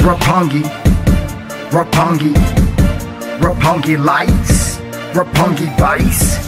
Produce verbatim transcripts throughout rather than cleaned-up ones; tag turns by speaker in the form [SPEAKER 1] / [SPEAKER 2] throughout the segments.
[SPEAKER 1] Roppongi, Roppongi, Roppongi lights, Roppongi vice.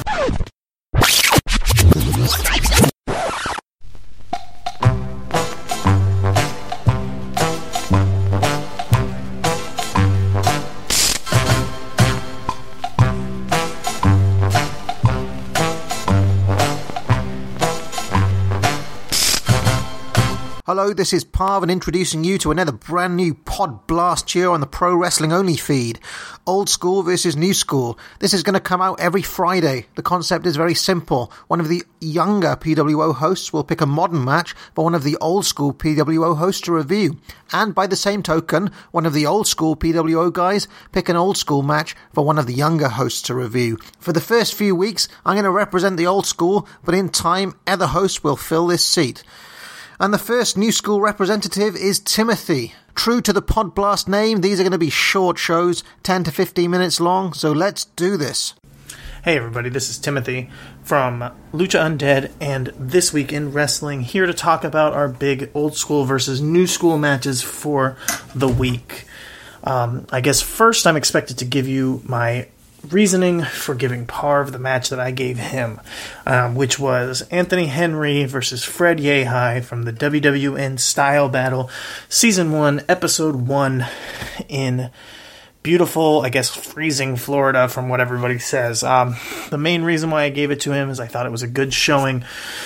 [SPEAKER 2] Hello, this is Parv and introducing you to another brand new pod blast here on the Pro Wrestling Only feed. Old school versus new school. This is going to come out every Friday. The concept is very simple. One of the younger P W O hosts will pick a modern match for one of the old school P W O hosts to review. And by the same token, one of the old school P W O guys pick an old school match for one of the younger hosts to review. For the first few weeks, I'm going to represent the old school, but in time, other hosts will fill this seat. And the first new school representative is Timothy. True to the Pod Blast name, these are going to be short shows, ten to fifteen minutes long, so let's do this.
[SPEAKER 3] Hey everybody, this is Timothy from Lucha Undead, and This Week in Wrestling, here to talk about our big old school versus new school matches for the week. Um, I guess first I'm expected to give you my reasoning for giving Parv the match that I gave him, um, which was Anthony Henry versus Fred Yehi from the W W N Style Battle, Season one, Episode one, in beautiful, I guess, freezing Florida, from what everybody says. Um, the main reason why I gave it to him is I thought it was a good showing.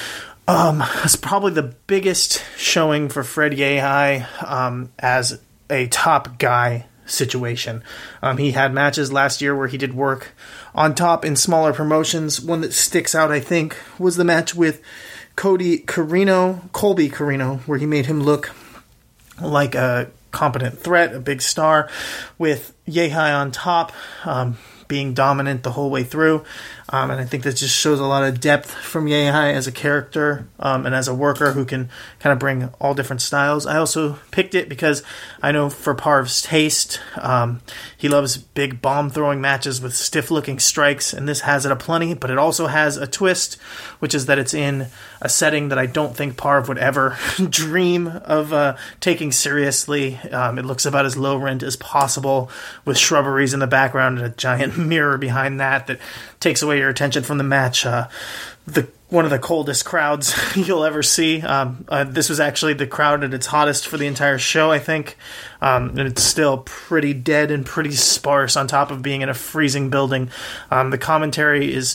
[SPEAKER 3] Um, it's probably the biggest showing for Fred Yehi um, as a top guy situation. Um, he had matches last year where he did work on top in smaller promotions. One that sticks out, I think, was the match with Cody Carino, Colby Carino, where he made him look like a competent threat, a big star, with Yehi on top, um, being dominant the whole way through. Um, and I think that just shows a lot of depth from Yehi as a character um, and as a worker who can kind of bring all different styles. I also picked it because I know for Parv's taste, um, he loves big bomb-throwing matches with stiff-looking strikes, and this has it aplenty, but it also has a twist, which is that it's in a setting that I don't think Parv would ever dream of uh, taking seriously. Um, it looks about as low-rent as possible, with shrubberies in the background and a giant mirror behind that that takes away your attention from the match. Uh, the one of the coldest crowds you'll ever see. Um, uh, this was actually the crowd at its hottest for the entire show, I think. Um, and it's still pretty dead and pretty sparse on top of being in a freezing building. Um, the commentary is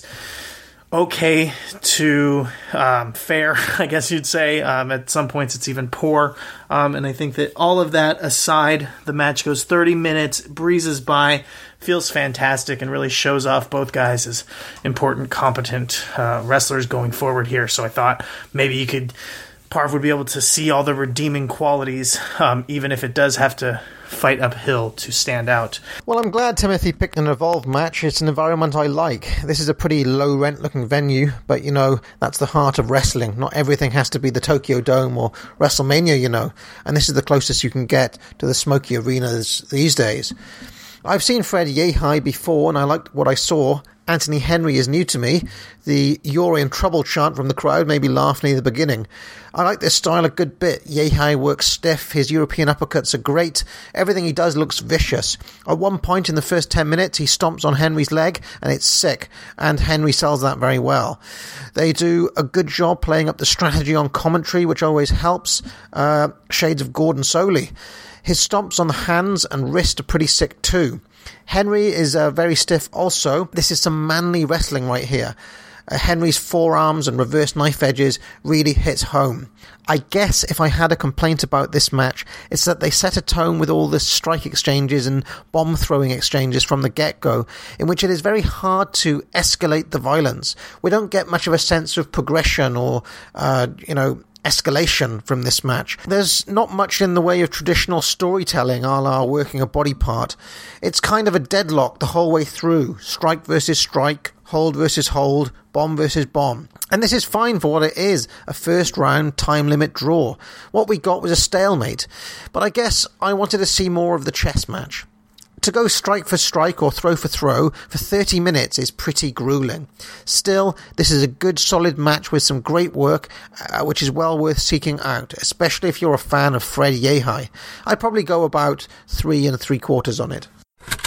[SPEAKER 3] okay to um, fair, I guess you'd say. Um, at some points it's even poor. Um, and I think that all of that aside, the match goes thirty minutes, breezes by, feels fantastic, and really shows off both guys as important, competent uh, wrestlers going forward here. So I thought maybe you could, Parv would be able to see all the redeeming qualities, um, even if it does have to fight uphill to stand out.
[SPEAKER 2] Well, I'm glad Timothy picked an Evolved match. It's an environment I like. This is a pretty low-rent looking venue, but, you know, that's the heart of wrestling. Not everything has to be the Tokyo Dome or WrestleMania, you know, and this is the closest you can get to the smoky arenas these days. I've seen Fred Yehi before, and I liked what I saw. Anthony Henry is new to me. The "You're in trouble" chant from the crowd made me laugh near the beginning. I like this style a good bit. Yehi works stiff, his European uppercuts are great, everything he does looks vicious. At one point in the first ten minutes, he stomps on Henry's leg, and it's sick, and Henry sells that very well. They do a good job playing up the strategy on commentary, which always helps. Uh, shades of Gordon Soley. His stomps on the hands and wrist are pretty sick too. Henry is uh, very stiff also. This is some manly wrestling right here. Uh, Henry's forearms and reverse knife edges really hits home. I guess if I had a complaint about this match, it's that they set a tone with all the strike exchanges and bomb-throwing exchanges from the get-go, in which it is very hard to escalate the violence. We don't get much of a sense of progression or, uh, you know, escalation from this match. There's not much in the way of traditional storytelling a la working a body part. It's kind of a deadlock the whole way through. Strike versus strike, hold versus hold, bomb versus bomb. And this is fine for what it is, a first round time limit draw. What we got was a stalemate. But I guess I wanted to see more of the chess match. to go strike for strike or throw for throw for thirty minutes is pretty grueling. Still, this is a good solid match with some great work, uh, which is well worth seeking out, especially if you're a fan of Fred Yehi. I'd probably go about three and three quarters on it.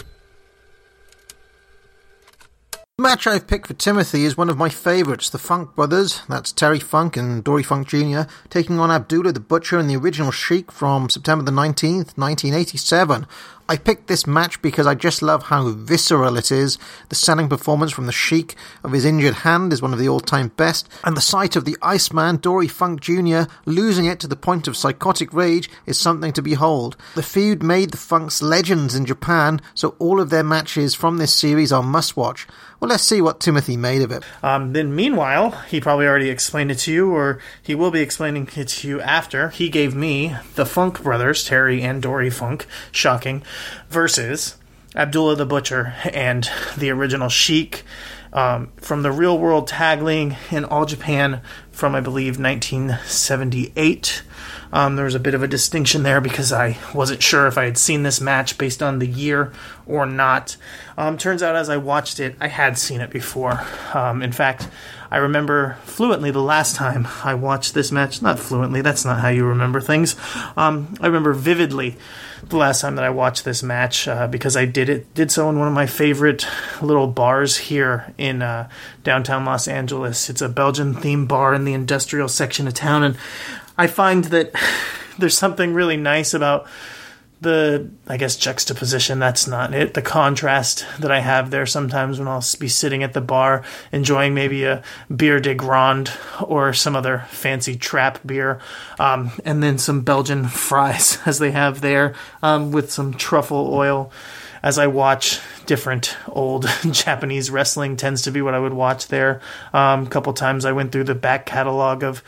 [SPEAKER 2] The match I've picked for Timothy is one of my favourites, the Funk Brothers, that's Terry Funk and Dory Funk Junior, taking on Abdullah the Butcher and the Original Sheik from September the nineteenth, nineteen eighty-seven. I picked this match because I just love how visceral it is. The selling performance from the Sheik of his injured hand is one of the all-time best, and the sight of the Iceman, Dory Funk Junior, losing it to the point of psychotic rage is something to behold. The feud made the Funks legends in Japan, so all of their matches from this series are must-watch. Well, let's see what Timothy made of it.
[SPEAKER 3] Um, then meanwhile, he probably already explained it to you, or he will be explaining it to you after. He gave me the Funk Brothers, Terry and Dory Funk, shocking, versus Abdullah the Butcher and the Original Sheik um, from the Real World Tag League in All Japan from, I believe, nineteen seventy-eight. Um, there was a bit of a distinction there because I wasn't sure if I had seen this match based on the year or not. Um, turns out as I watched it, I had seen it before. Um, in fact, I remember fluently the last time I watched this match. Not fluently, that's not how you remember things. Um, I remember vividly the last time that I watched this match uh, because I did it did so in one of my favorite little bars here in uh, downtown Los Angeles. It's a Belgian-themed bar in the industrial section of town, and I find that there's something really nice about the, I guess, juxtaposition, that's not it, the contrast that I have there sometimes when I'll be sitting at the bar enjoying maybe a beer de grande or some other fancy trap beer, um, and then some Belgian fries as they have there um, with some truffle oil. As I watch different old Japanese wrestling tends to be what I would watch there. Um, a couple times I went through the back catalog of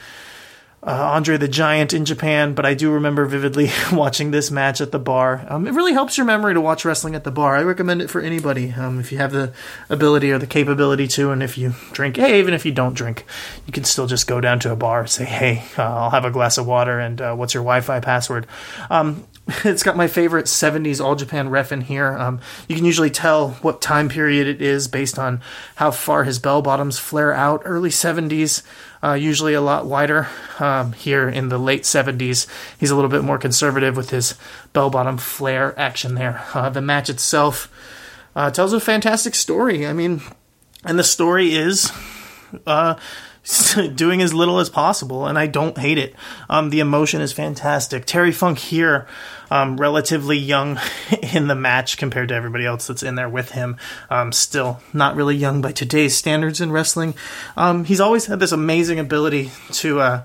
[SPEAKER 3] Uh, Andre the Giant in Japan, but I do remember vividly watching this match at the bar. Um, it really helps your memory to watch wrestling at the bar. I recommend it for anybody um, if you have the ability or the capability to, and if you drink. Hey, even if you don't drink, you can still just go down to a bar and say, hey, uh, I'll have a glass of water, and uh, what's your Wi-Fi password? Um, it's got my favorite seventies All Japan ref in here. Um, you can usually tell what time period it is based on how far his bell bottoms flare out. Early seventies. Uh, usually a lot wider. Um, here in the late seventies, he's a little bit more conservative with his bell-bottom flare action there. Uh, the match itself uh, tells a fantastic story. I mean, and the story is uh, doing as little as possible, and I don't hate it. Um, the emotion is fantastic. Terry Funk here, um, relatively young in the match compared to everybody else that's in there with him. Um, still not really young by today's standards in wrestling. Um, he's always had this amazing ability to uh,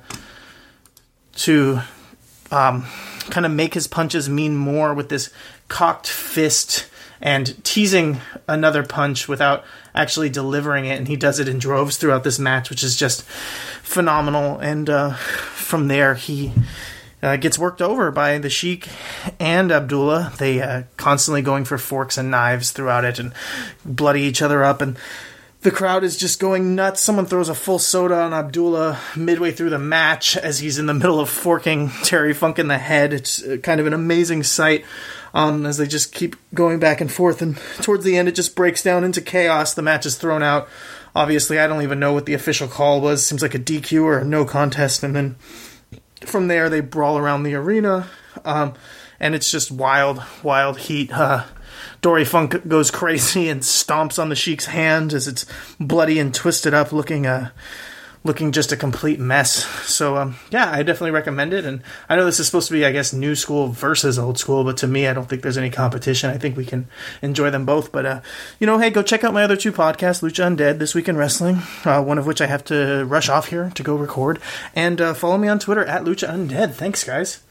[SPEAKER 3] to um, kind of make his punches mean more with this cocked fist and teasing another punch without actually delivering it, and he does it in droves throughout this match, which is just phenomenal. And uh, from there, he uh, gets worked over by the Sheik and Abdullah. They uh, constantly going for forks and knives throughout it and bloody each other up, and the crowd is just going nuts. Someone throws a full soda on Abdullah midway through the match as he's in the middle of forking Terry Funk in the head. It's kind of an amazing sight. Um, as they just keep going back and forth, and towards the end it just breaks down into chaos. The match is thrown out. Obviously, I don't even know what the official call was. Seems like a D Q or a no contest, and then from there they brawl around the arena, um, and it's just wild, wild heat. Uh, Dory Funk goes crazy and stomps on the Sheik's hand as it's bloody and twisted up, looking uh, looking just a complete mess. So, um, yeah, I definitely recommend it. And I know this is supposed to be, I guess, new school versus old school, but to me, I don't think there's any competition. I think we can enjoy them both. But, uh, you know, hey, go check out my other two podcasts, Lucha Undead, This Week in Wrestling, uh, one of which I have to rush off here to go record. And uh, follow me on Twitter, at Lucha Undead. Thanks, guys.